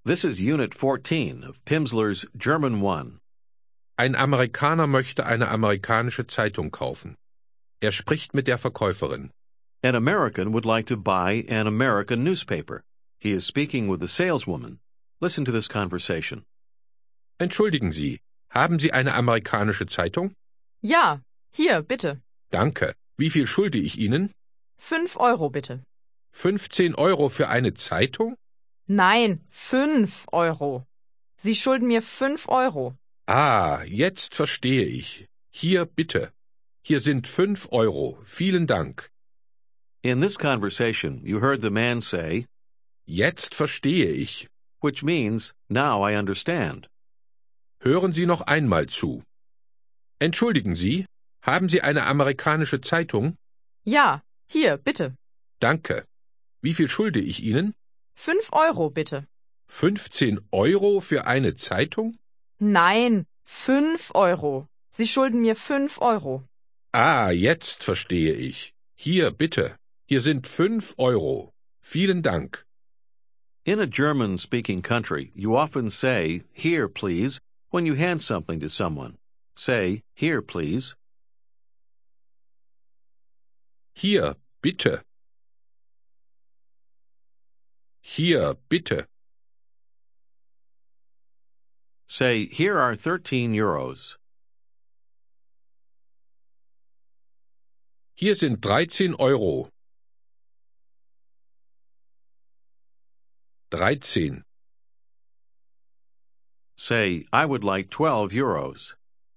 This is Unit 14 of Pimsleur's German 1. Ein Amerikaner möchte eine amerikanische Zeitung kaufen. Er spricht mit der Verkäuferin. An American would like to buy an American newspaper. He is speaking with the saleswoman. Listen to this conversation. Entschuldigen Sie, haben Sie eine amerikanische Zeitung? Ja, hier, bitte. Danke. Wie viel schulde ich Ihnen? 5 Euro bitte. 15 Euro für eine Zeitung? Nein, 5 Euro. Sie schulden mir 5 Euro. Ah, jetzt verstehe ich. Hier bitte. Hier sind 5 Euro. Vielen Dank. In this conversation, you heard the man say, Jetzt verstehe ich. which means, now I understand. Hören Sie noch einmal zu. Entschuldigen Sie, haben Sie eine amerikanische Zeitung? Ja, hier, bitte. Danke. Wie viel schulde ich Ihnen? 5 Euro bitte. 15 Euro für eine Zeitung? Nein, 5 Euro. Sie schulden mir 5 Euro. Ah, jetzt verstehe ich. Hier bitte. Hier sind 5 Euro. Vielen Dank. In a German-speaking country, you often say, here, please, when you hand something to someone. Say, here, please. Hier bitte. Hier bitte. Say, here are 13 euros. Hier sind 13 Euro. 13. Say, I would like 12 euros.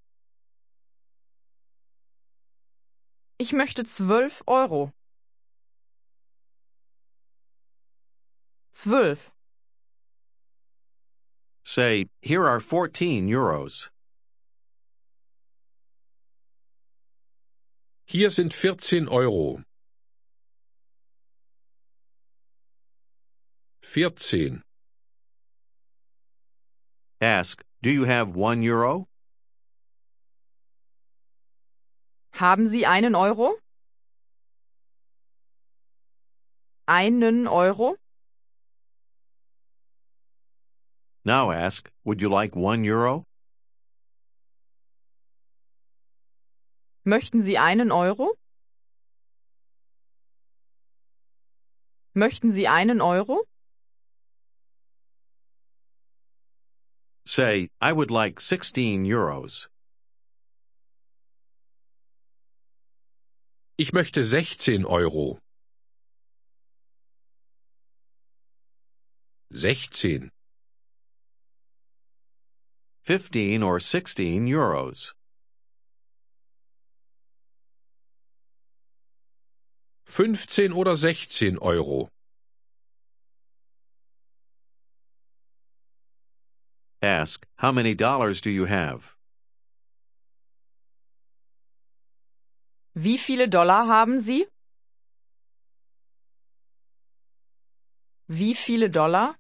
Ich möchte 12 Euro. 12. Say, here are 14 euros. Hier sind 14 Euro. 14. Ask, do you have 1 euro? Haben Sie einen Euro? Einen Euro? Now ask, would you like 1 euro? Möchten Sie einen Euro? Möchten Sie einen Euro? Say, I would like 16 euros. Ich möchte 16 Euro. 16. 15 or 16 euros. 15 oder 16 Euro. Ask, how many dollars do you have? Wie viele Dollar haben Sie? Wie viele Dollar?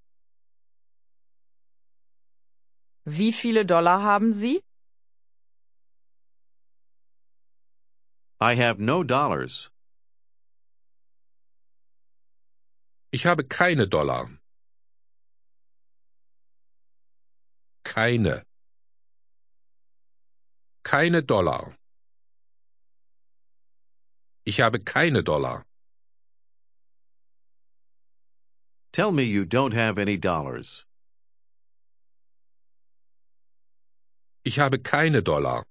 Wie viele Dollar haben Sie? I have no dollars. Ich habe keine Dollar. Keine. Keine Dollar. Ich habe keine Dollar. Tell me you don't have any dollars. Ich habe keine Dollar.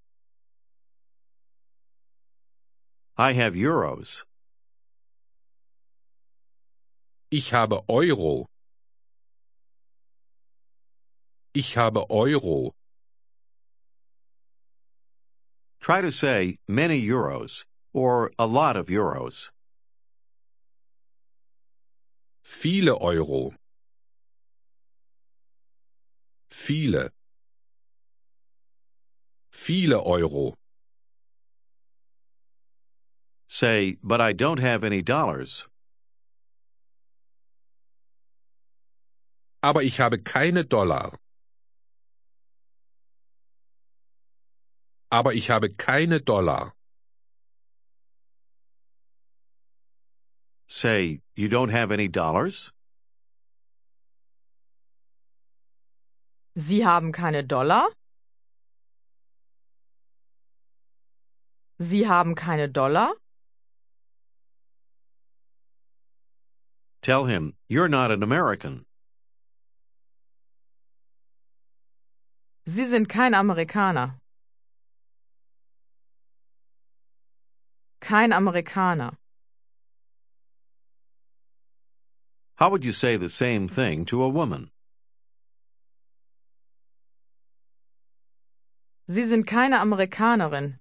I have euros. Ich habe Euro. Ich habe Euro. Try to say many euros or a lot of euros. Viele Euro. Viele. Viele Euro. Say, but I don't have any dollars. Aber ich habe keine Dollar. Aber ich habe keine Dollar. Say, you don't have any dollars? Sie haben keine Dollar? Sie haben keine Dollar? Tell him, you're not an American. Sie sind kein Amerikaner. Kein Amerikaner. How would you say the same thing to a woman? Sie sind keine Amerikanerin.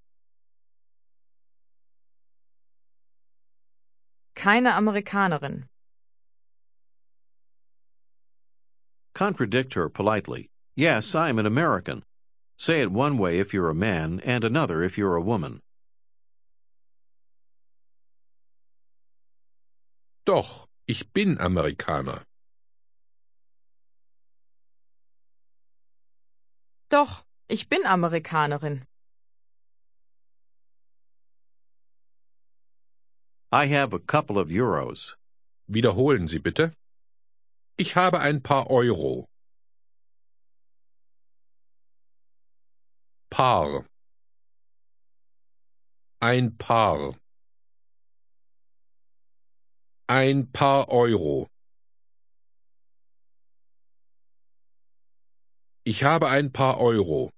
Keine Amerikanerin. Contradict her politely. Yes, I'm an American. Say it one way if you're a man and another if you're a woman. Doch, ich bin Amerikaner. Doch, ich bin Amerikanerin. I have a couple of euros. Wiederholen Sie bitte. Ich habe ein paar Euro. Paar. Ein Paar. Ein paar Euro. Ich habe ein paar Euro.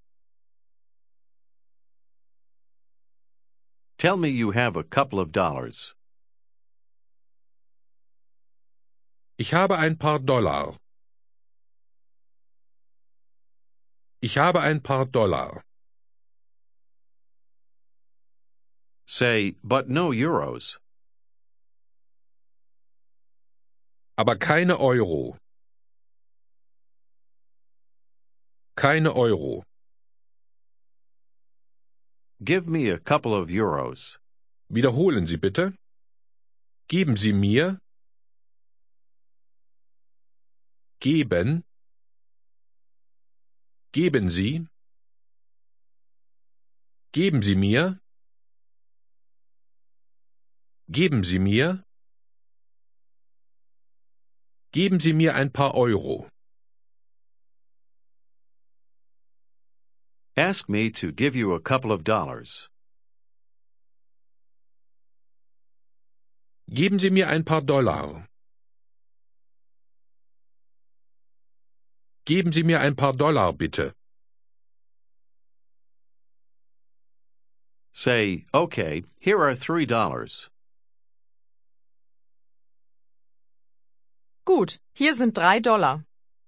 Tell me you have a couple of dollars. Ich habe ein paar Dollar. Ich habe ein paar Dollar. Say, but no euros. Aber keine Euro. Keine Euro. Give me a couple of euros. Wiederholen Sie bitte. Geben Sie mir. Geben. Geben Sie. Geben Sie mir. Geben Sie mir. Geben Sie mir ein paar Euro. Ask me to give you a couple of dollars. Geben Sie mir ein paar Dollar. Geben Sie mir ein paar Dollar, bitte. Say, okay, here are $3. Gut, hier sind $3.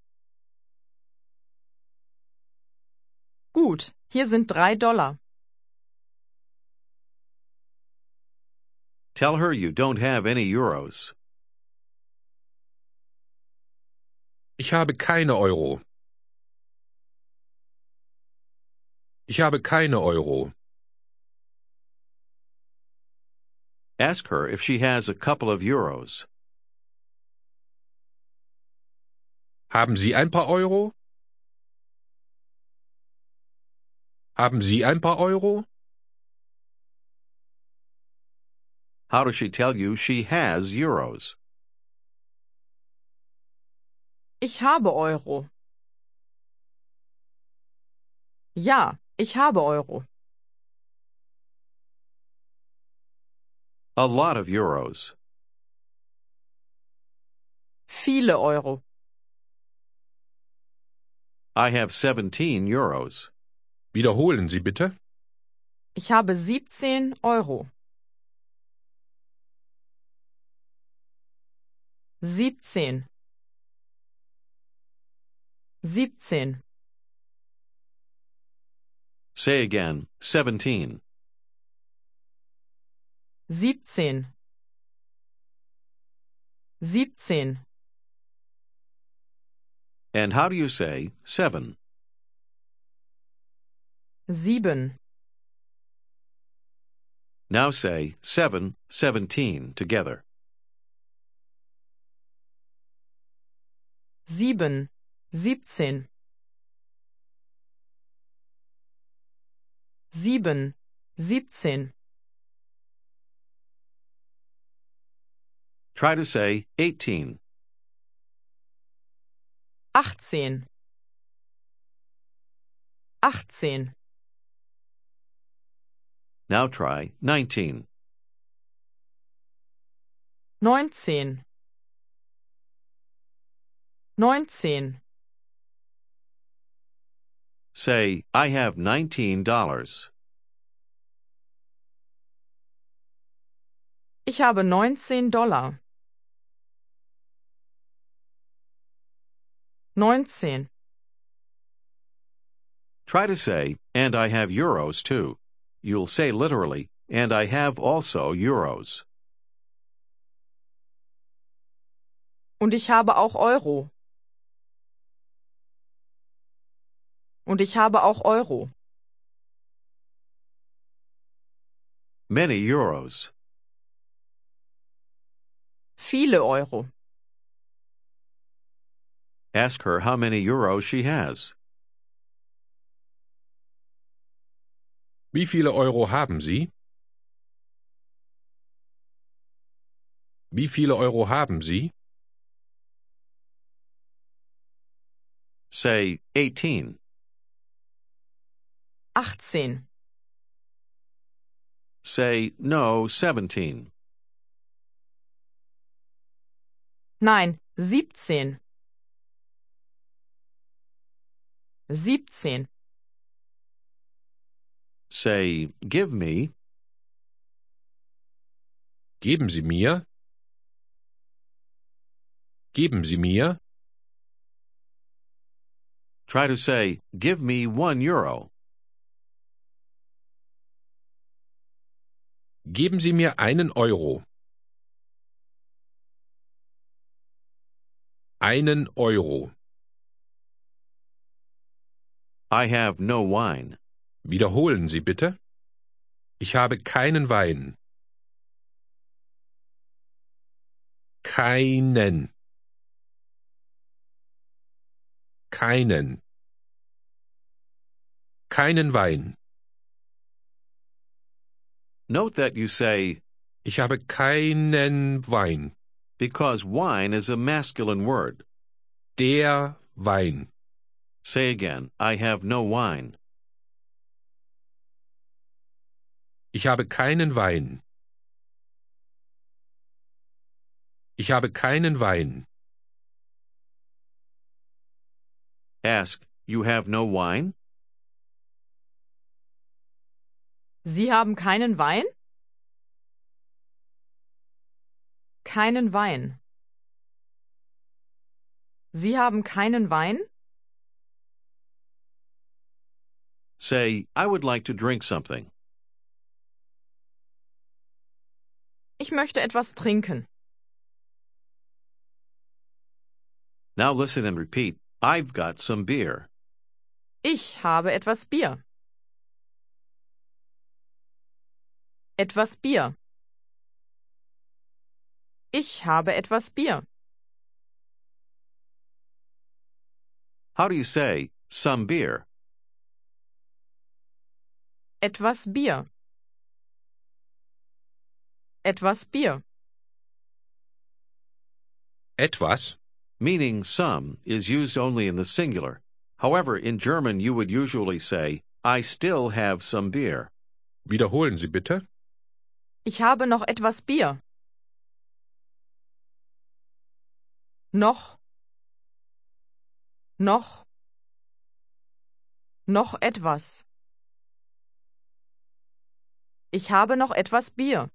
Gut, hier sind $3. Tell her you don't have any euros. Ich habe keine Euro. Ich habe keine Euro. Ask her if she has a couple of euros. Haben Sie ein paar Euro? Haben Sie ein paar Euro? How does she tell you she has euros? Ich habe Euro. Ja, ich habe Euro. A lot of euros. Viele Euro. I have 17 euros. Wiederholen Sie bitte. Ich habe 17 Euro. 17. 17. Say again, 17. 17. 17. And how do you say 7? 7. Now say 7, 17 together. 7. 17. 7. 17. Try to say 18. 18. 18. Now try 19. 19. 19. Say, I have $19. Ich habe $19. 19. Try to say, and I have euros too. You'll say literally, and I have also euros. Und ich habe auch Euro. Und ich habe auch Euro. Many euros. Viele Euro. Ask her how many euros she has. Wie viele Euro haben Sie? Wie viele Euro haben Sie? Say 18. 18. Say no 17. Nein, 17. 17. Say give me. Geben Sie mir? Geben Sie mir? Try to say give me €1. Geben Sie mir 1 Euro. 1 Euro. I have no wine. Wiederholen Sie bitte. Ich habe keinen Wein. Keinen. Keinen. Keinen Wein. Note that you say Ich habe keinen Wein. because wine is a masculine word. Der Wein. Say again, I have no wine. Ich habe keinen Wein. Ich habe keinen Wein. Ask, you have no wine? Sie haben keinen Wein? Keinen Wein. Sie haben keinen Wein? Say, I would like to drink something. Ich möchte etwas trinken. Now listen and repeat. I've got some beer. Ich habe etwas Bier. Etwas Bier. Ich habe etwas Bier. How do you say some beer? Etwas Bier. Etwas Bier. Etwas? Meaning some is used only in the singular. However, in German you would usually say, I still have some beer. Wiederholen Sie bitte. Ich habe noch etwas Bier. Noch. Noch. Noch etwas. Ich habe noch etwas Bier.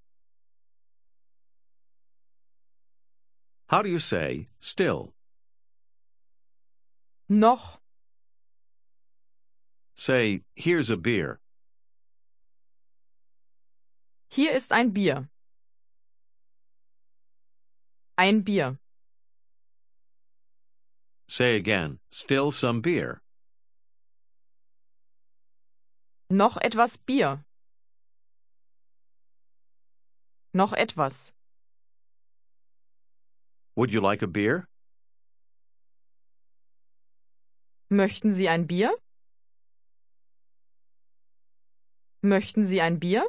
How do you say still? Noch. Say, here's a beer. Hier ist ein Bier. Ein Bier. Say again, still some beer. Noch etwas Bier. Noch etwas. Would you like a beer? Möchten Sie ein Bier? Möchten Sie ein Bier?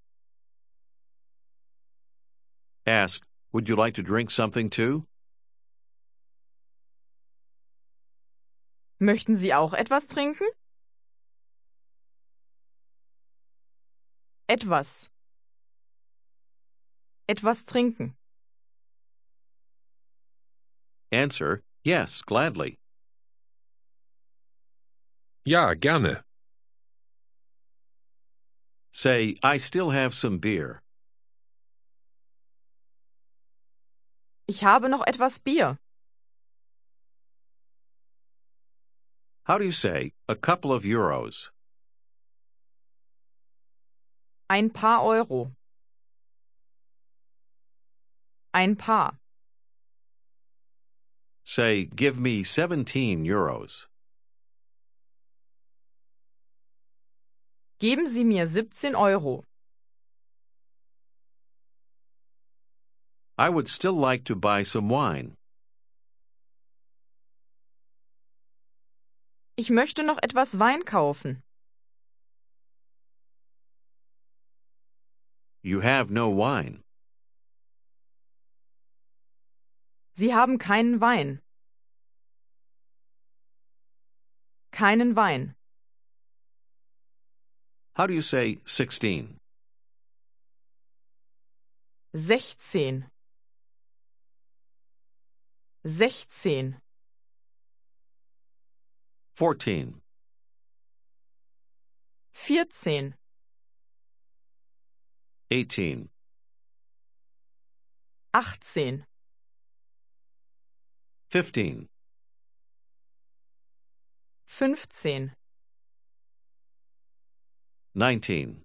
Ask, would you like to drink something too? Möchten Sie auch etwas trinken? Etwas. Etwas trinken. Answer, yes, gladly. Ja, gerne. Say, I still have some beer. Ich habe noch etwas Bier. How do you say, a couple of euros? Ein paar Euro. Ein paar. Say, give me 17 euros. Geben Sie mir 17 Euro. I would still like to buy some wine. Ich möchte noch etwas Wein kaufen. You have no wine. Sie haben keinen Wein. Keinen Wein. How do you say 16? 16. 16. 14. 14. 18. 18. 15. 15. 19.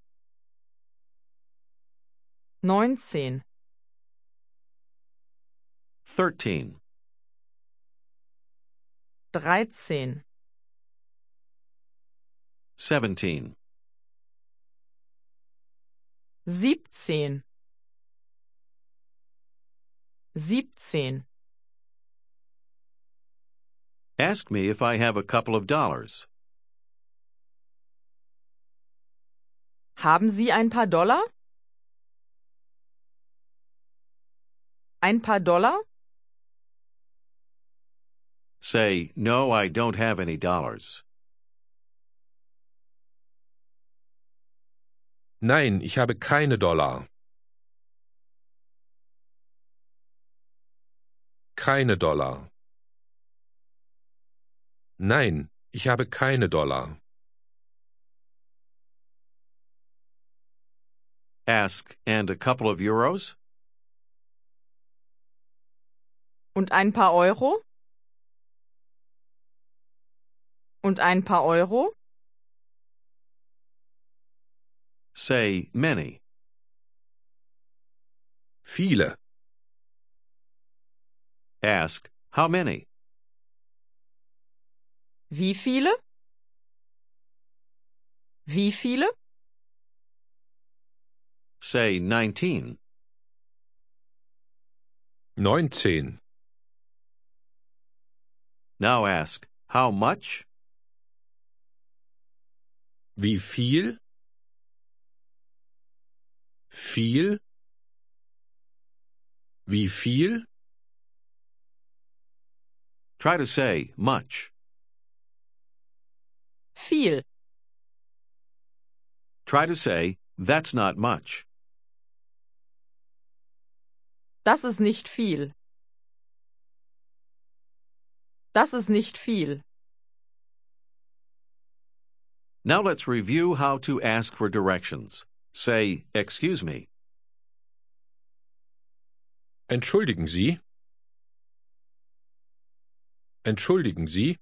19. 13. 13. 17. 17. 17. Ask me if I have a couple of dollars. Haben Sie ein paar Dollar? Ein paar Dollar? Say, no, I don't have any dollars. Nein, ich habe keine Dollar. Keine Dollar. Nein, ich habe keine Dollar. Ask, and a couple of euros? Und ein paar Euro? Und ein paar Euro? Say, many. Viele. Ask, how many? Wie viele? Wie viele? Say, 19. 19. Now ask, how much? Wie viel? Viel? Wie viel? Try to say, much. Viel. Try to say, that's not much. Das ist nicht viel. Das ist nicht viel. Now let's review how to ask for directions. Say, excuse me. Entschuldigen Sie? Entschuldigen Sie?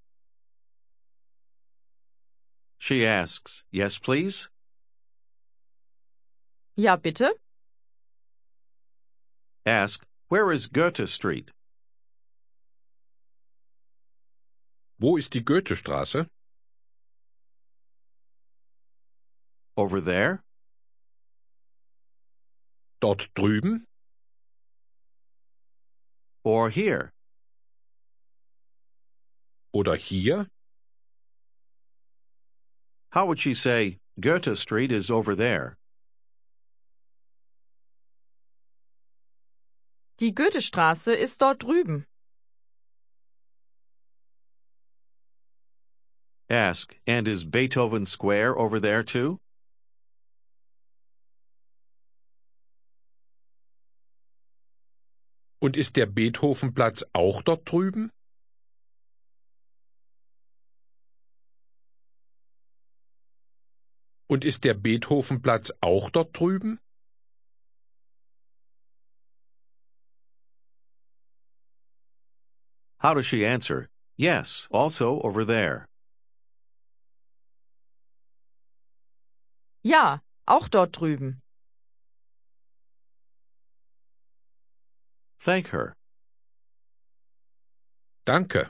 She asks, yes, please? Ja, bitte? Ask, where is Goethe Street? Wo ist die Goethestraße? Over there? Dort drüben? Or here? Oder hier? How would she say, Goethe Street is over there? Die Goethestraße ist dort drüben. Ask, and is Beethoven Square over there too? Und ist der Beethovenplatz auch dort drüben? Und ist der Beethovenplatz auch dort drüben? How does she answer? Yes, also over there. Ja, auch dort drüben. Thank her. Danke.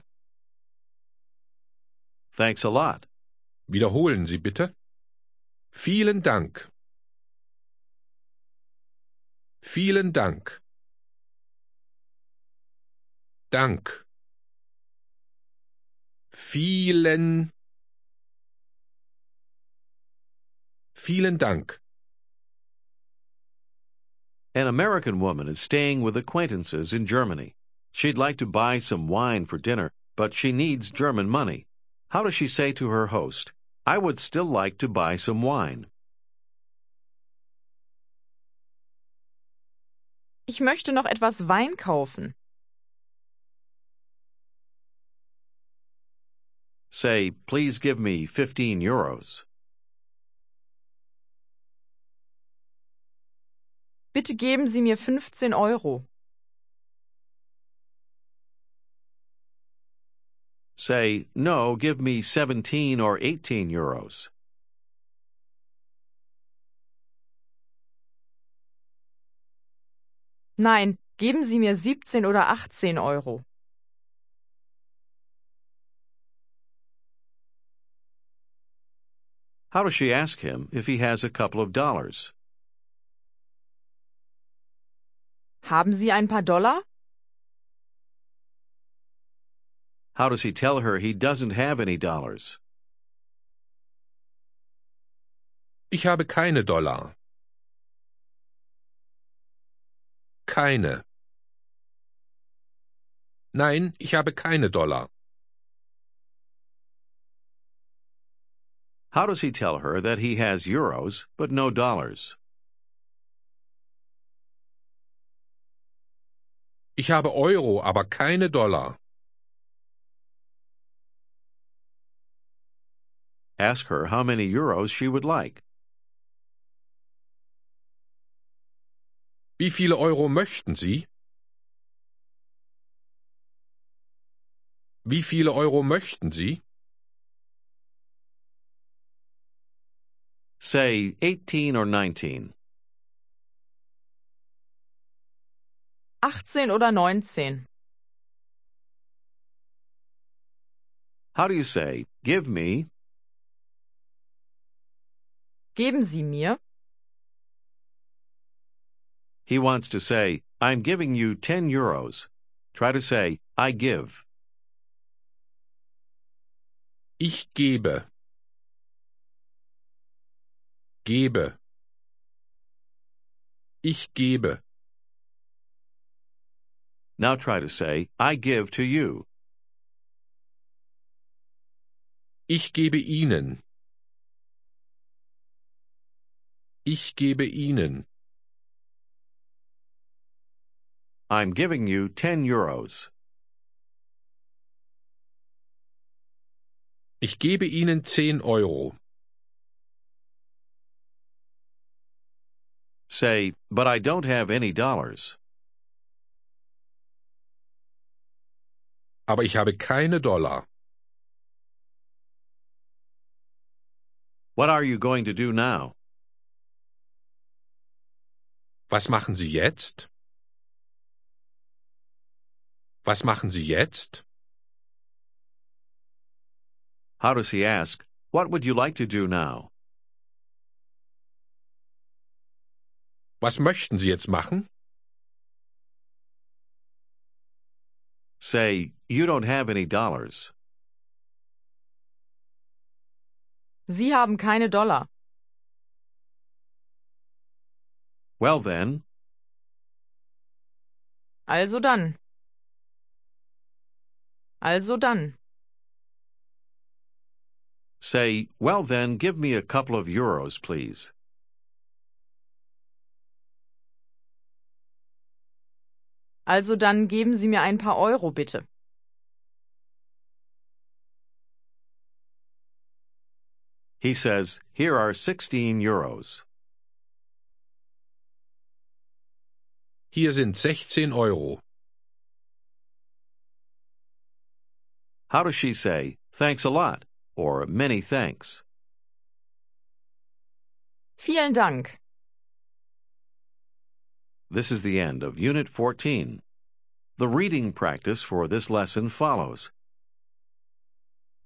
Thanks a lot. Wiederholen Sie bitte. Vielen Dank. Vielen Dank. Dank. Vielen Dank. An American woman is staying with acquaintances in Germany. She'd like to buy some wine for dinner, but she needs German money. How does she say to her host, I would still like to buy some wine? Ich möchte noch etwas Wein kaufen. Say, please give me 15 euros. Bitte geben Sie mir 15 Euro. Say, no, give me 17 or 18 euros. Nein, geben Sie mir 17 oder 18 Euro. How does she ask him if he has a couple of dollars? Haben Sie ein paar Dollar? How does he tell her he doesn't have any dollars? Ich habe keine Dollar. Keine. Nein, ich habe keine Dollar. How does he tell her that he has euros but no dollars? Ich habe Euro, aber keine Dollar. Ask her how many euros she would like. Wie viele Euro möchten Sie? Wie viele Euro möchten Sie? Say 18 or 19. 18 oder 19. How do you say, give me? Geben Sie mir. He wants to say, I'm giving you 10 euros. Try to say, I give. Ich gebe. Gebe. Ich gebe. Now try to say, I give to you. Ich gebe Ihnen. Ich gebe Ihnen. I'm giving you 10 euros. Ich gebe Ihnen 10 Euro. Say, but I don't have any dollars. Aber ich habe keine Dollar. What are you going to do now? Was machen Sie jetzt? Was machen Sie jetzt? How does he ask, what would you like to do now? Was möchten Sie jetzt machen? Say, you don't have any dollars. Sie haben keine Dollar. Well then. Also dann. Also dann. Say, well then, give me a couple of euros, please. Also dann geben Sie mir ein paar Euro, bitte. He says, "Here are 16 euros." Hier sind 16 Euro. How does she say, "Thanks a lot," or "Many thanks"? Vielen Dank. This is the end of Unit 14. The reading practice for this lesson follows.